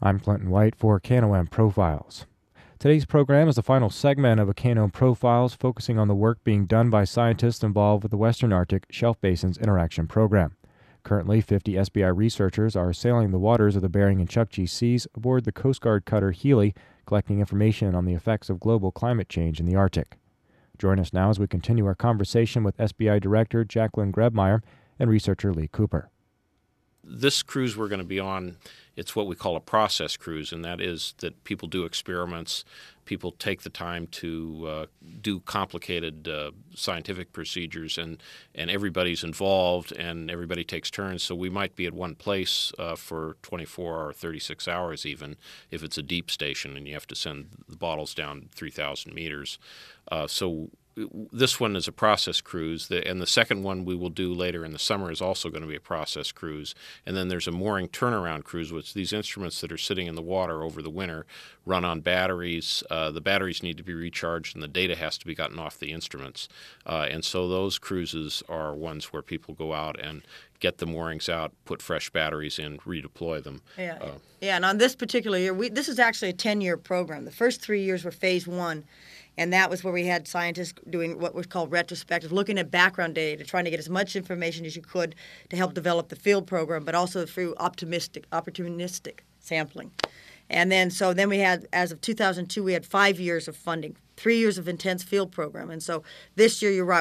I'm Clinton White for KNOM Profiles. Today's program is the final segment of a KNOM Profiles focusing on the work being done by scientists involved with the Western Arctic Shelf Basins Interaction Program. Currently, 50 SBI researchers are sailing the waters of the Bering and Chukchi Seas aboard the Coast Guard cutter Healy, collecting information on the effects of global climate change in the Arctic. Join us now as we continue our conversation with SBI Director Jacqueline Grebmeier and researcher Lee Cooper. This cruise we're going to be on, it's what we call a process cruise, and that is that people do experiments, people take the time to do complicated scientific procedures, and everybody's involved and everybody takes turns. So we might be at one place for 24 or 36 hours even if it's a deep station and you have to send the bottles down 3,000 meters. So this one is a process cruise, and the second one we will do later in the summer is also going to be a process cruise. And then there's a mooring turnaround cruise, which these instruments that are sitting in the water over the winter run on batteries. The batteries need to be recharged, and the data has to be gotten off the instruments. And so those cruises are ones where people go out and get the moorings out, put fresh batteries in, redeploy them. Yeah, and on this particular year, this is actually a 10-year program. The first 3 years were phase one. And that was where we had scientists doing what was called retrospective, looking at background data, trying to get as much information as you could to help develop the field program, but also through opportunistic sampling. And then we had, as of 2002, we had 5 years of funding, 3 years of intense field program. And so this year, you're right,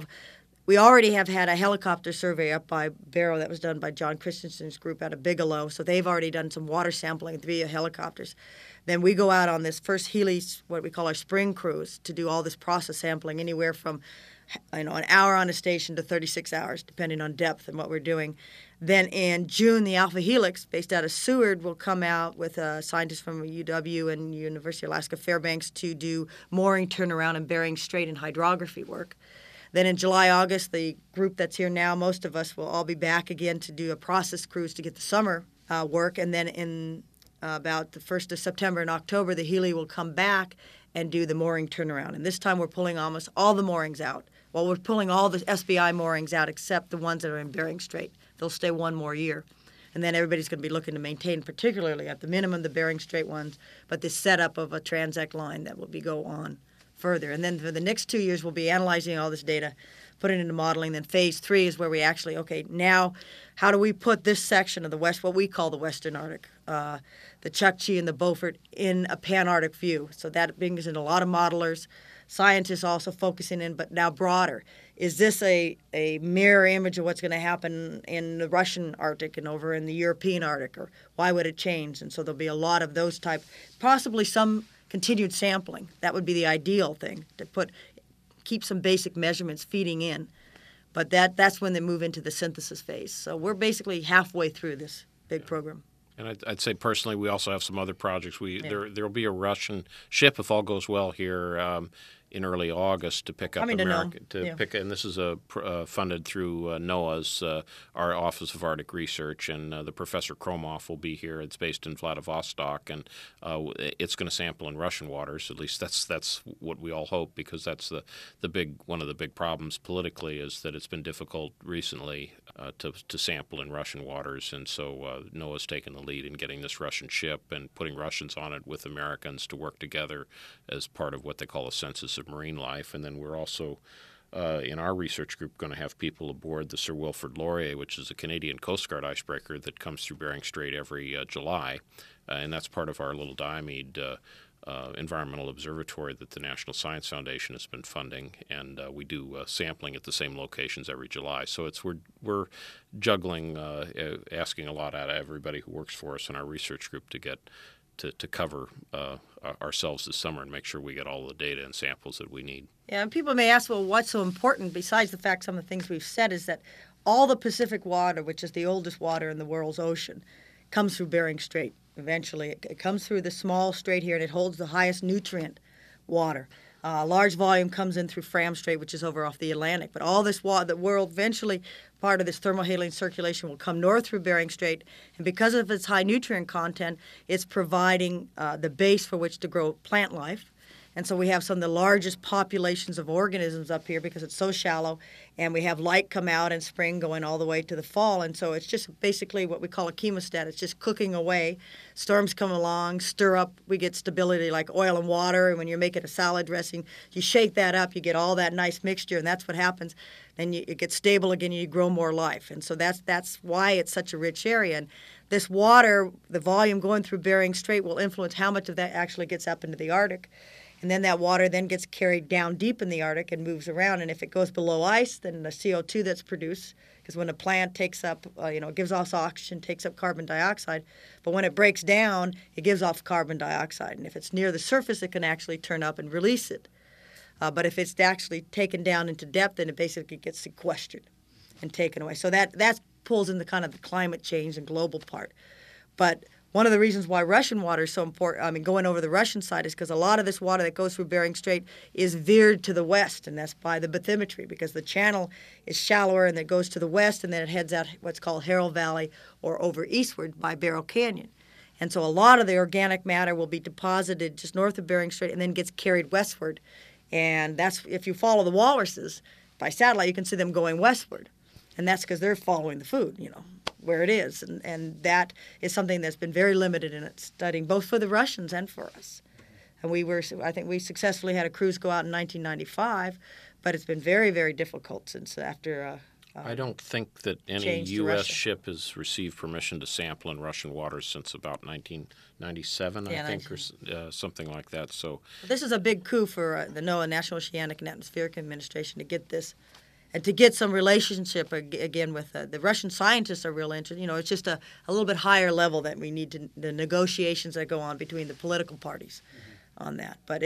we already have had a helicopter survey up by Barrow that was done by John Christensen's group out of Bigelow. So they've already done some water sampling via helicopters. Then we go out on this first Healy, what we call our spring cruise, to do all this process sampling, anywhere from an hour on a station to 36 hours, depending on depth and what we're doing. Then in June, the Alpha Helix, based out of Seward, will come out with scientists from UW and University of Alaska Fairbanks to do mooring turnaround and Bering Strait and hydrography work. Then in July, August, the group that's here now, most of us will all be back again to do a process cruise to get the summer work. And then in about the 1st of September and October, the Healy will come back and do the mooring turnaround. And this time we're pulling almost all the moorings out. Well, we're pulling all the SBI moorings out except the ones that are in Bering Strait. They'll stay one more year. And then everybody's going to be looking to maintain, particularly at the minimum, the Bering Strait ones, but this setup of a transect line that will go on further. And then for the next 2 years, we'll be analyzing all this data, putting it into modeling. Then phase 3 is where we actually, now how do we put this section of the West, what we call the Western Arctic, the Chukchi and the Beaufort, in a pan-Arctic view. So that brings in a lot of modelers, scientists also focusing in, but now broader. Is this a mirror image of what's going to happen in the Russian Arctic and over in the European Arctic, or why would it change? And so there'll be a lot of those type, possibly some continued sampling. That would be the ideal thing, to keep some basic measurements feeding in. But that's when they move into the synthesis phase. So we're basically halfway through this big program. And I'd say personally, we also have some other projects. There'll be a Russian ship, if all goes well here, in early August to pick up and this is funded through NOAA's our Office of Arctic Research, and the Professor Kromov will be here. It's based in Vladivostok, and it's going to sample in Russian waters. At least that's what we all hope, because that's one of the big problems politically, is that it's been difficult recently to sample in Russian waters, and so NOAA's taken the lead in getting this Russian ship and putting Russians on it with Americans to work together as part of what they call a census of marine life. And then we're also, in our research group, going to have people aboard the Sir Wilfrid Laurier, which is a Canadian Coast Guard icebreaker that comes through Bering Strait every July. And that's part of our little Diomede environmental observatory that the National Science Foundation has been funding, and we do sampling at the same locations every July. So we're juggling, asking a lot out of everybody who works for us in our research group to get to cover ourselves this summer and make sure we get all the data and samples that we need. Yeah, and people may ask, well, what's so important, besides the fact some of the things we've said, is that all the Pacific water, which is the oldest water in the world's ocean, comes through Bering Strait. Eventually, it comes through the small strait here, and it holds the highest nutrient water. A large volume comes in through Fram Strait, which is over off the Atlantic. But all this water, the world, eventually, part of this thermohaline circulation will come north through Bering Strait. And because of its high nutrient content, it's providing the base for which to grow plant life. And so we have some of the largest populations of organisms up here because it's so shallow, and we have light come out in spring going all the way to the fall. And so it's just basically what we call a chemostat. It's just cooking away. Storms come along, stir up, we get stability like oil and water. And when you're making a salad dressing, you shake that up, you get all that nice mixture, and that's what happens. Then it gets stable again, and you grow more life. And so that's why it's such a rich area. And this water, the volume going through Bering Strait, will influence how much of that actually gets up into the Arctic. And then that water then gets carried down deep in the Arctic and moves around. And if it goes below ice, then the CO2 that's produced, because when a plant takes up, gives off oxygen, takes up carbon dioxide, but when it breaks down, it gives off carbon dioxide. And if it's near the surface, it can actually turn up and release it. But if it's actually taken down into depth, then it basically gets sequestered and taken away. So that pulls in the kind of the climate change and global part. But one of the reasons why Russian water is so important, going over the Russian side, is because a lot of this water that goes through Bering Strait is veered to the west, and that's by the bathymetry, because the channel is shallower and it goes to the west, and then it heads out what's called Harrow Valley or over eastward by Barrow Canyon. And so a lot of the organic matter will be deposited just north of Bering Strait and then gets carried westward. And that's, if you follow the walruses by satellite, you can see them going westward. And that's because they're following the food, where it is. And that is something that's been very limited in its studying, both for the Russians and for us. And I think we successfully had a cruise go out in 1995, but it's been very, very difficult since after. I don't think that any U.S. ship has received permission to sample in Russian waters since about 1997, I think, or something like that. So this is a big coup for the NOAA, National Oceanic and Atmospheric Administration, to get this. And to get some relationship, again, with the Russian scientists are real interested. It's just a little bit higher level that we need the negotiations that go on between the political parties on that. But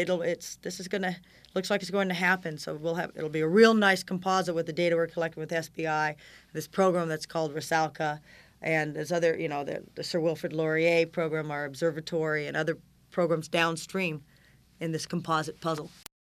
looks like it's going to happen. So it'll be a real nice composite with the data we're collecting with SBI, this program that's called Rusalka, and there's other, the Sir Wilfrid Laurier program, our observatory, and other programs downstream in this composite puzzle.